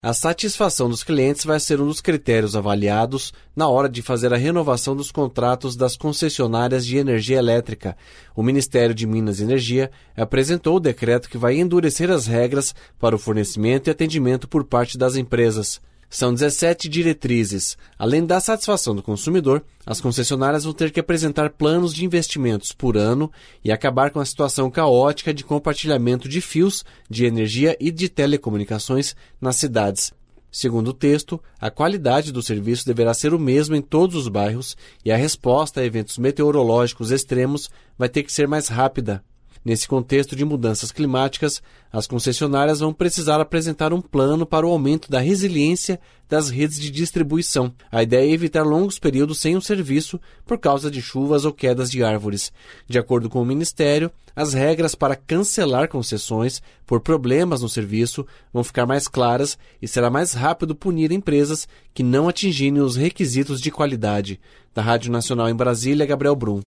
A satisfação dos clientes vai ser um dos critérios avaliados na hora de fazer a renovação dos contratos das concessionárias de energia elétrica. O Ministério de Minas e Energia apresentou o decreto que vai endurecer as regras para o fornecimento e atendimento por parte das empresas. São 17 diretrizes. Além da satisfação do consumidor, as concessionárias vão ter que apresentar planos de investimentos por ano e acabar com a situação caótica de compartilhamento de fios de energia e de telecomunicações nas cidades. Segundo o texto, a qualidade do serviço deverá ser o mesmo em todos os bairros e a resposta a eventos meteorológicos extremos vai ter que ser mais rápida. Nesse contexto de mudanças climáticas, as concessionárias vão precisar apresentar um plano para o aumento da resiliência das redes de distribuição. A ideia é evitar longos períodos sem um serviço por causa de chuvas ou quedas de árvores. De acordo com o Ministério, as regras para cancelar concessões por problemas no serviço vão ficar mais claras e será mais rápido punir empresas que não atingirem os requisitos de qualidade. Da Rádio Nacional em Brasília, Gabriel Brum.